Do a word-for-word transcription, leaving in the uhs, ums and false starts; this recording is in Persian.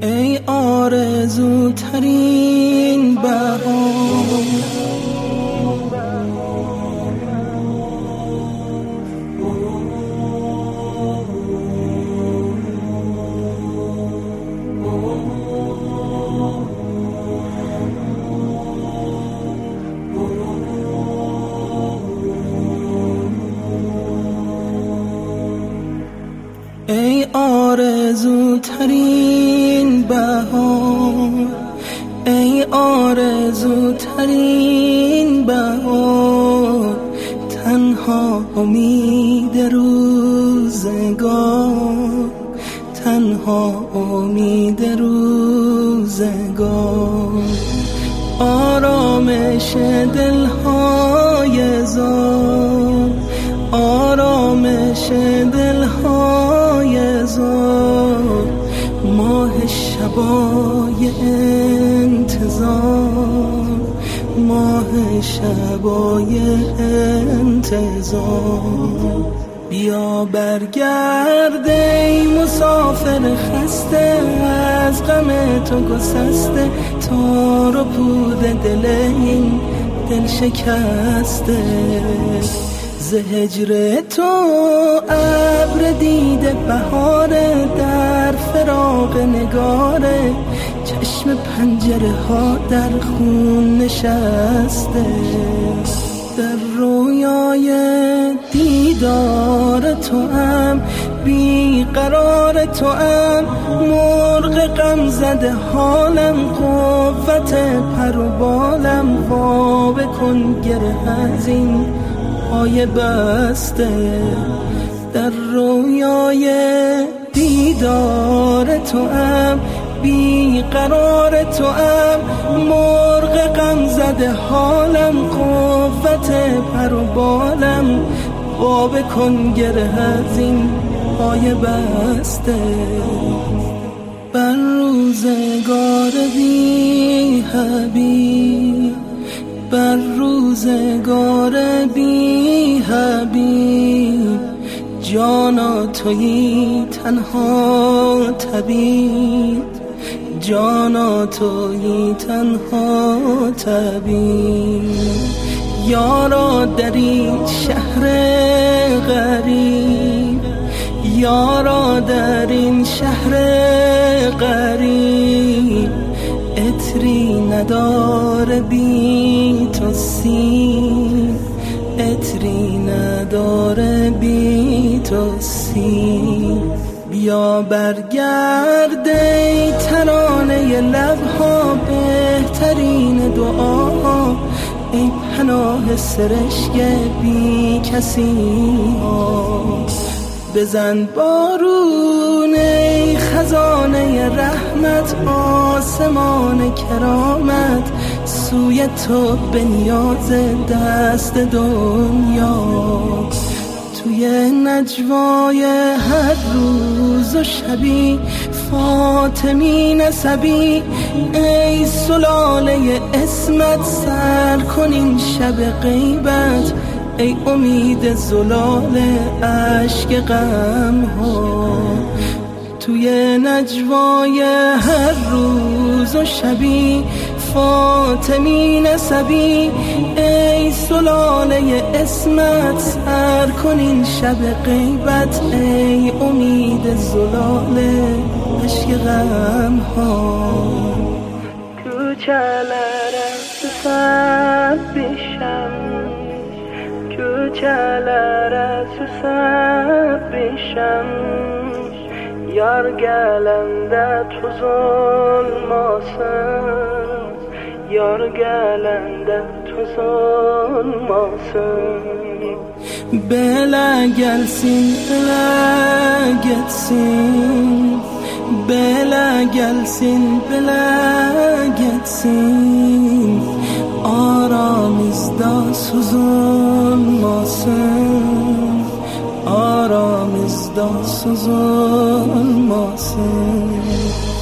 ای آرزوترین بهار، ای آرزوترین بهار، ای آرزوترین بهار، تنها امید روزگار، تنها امید روزگار، آرامش دلهای زار، آرامش دلهای زار، ماه شبای انتظار، ماه شبای انتظار. بیا برگرد ای مسافر خسته، از غم تو گسسته، تار و پود دل این دل شکسته. ز هجر تو ابر دیده بهاره، در فراق نگاره، چشم پنجره ها در خون نشسته. در رویای دیدار تو ام، بی قرار تو ام، مرغ غم زده حالم، قوت پر و بالم، وا بکن گره از این پای بسته. در رویای دیدار تو ام، بی قرار تو ام، مرغ غم زده حالم، قوت پر و بالم، وا بکن گره از این پای بسته. بر روزگار بی حبیب، بر روزگار بی حبیب، جانا تویی تنها طبیب، جانا تویی تنها طبیب. یارا در این شهر غریب، یارا در این شهر غریب، عطری نداره بی تو سیم، عطری نداره بی تو سیم. بیا برگرد ای ترانه لبها، بهترین دعاها، ای پناه سرشک بی کسی ها. بزن بارون ای خزانه رحمت، آسمان کرامت، سوی تو به نیاز دست دنیا. توی نجوای هر روز و شبی، فاطمی نسبی، ای سلاله اسمت، سر کن این شب غیبت، ای امید زلال اشک غم ها. توی نجوای هر روز و شبی، فاطمی نسبی، ای سلاله اسمت، سر کن این شب غیبت، ای امید زلال اشک غم ها. Kuchalara susar bisham, kuchalara susar bisham, yar galanda tu zulmasan, yar galanda tu zulmasan. Bela gelsin, bela gitsin, bela gelsin, bela gitsin, aramızda sızılmasın, aramızda sızılmasın.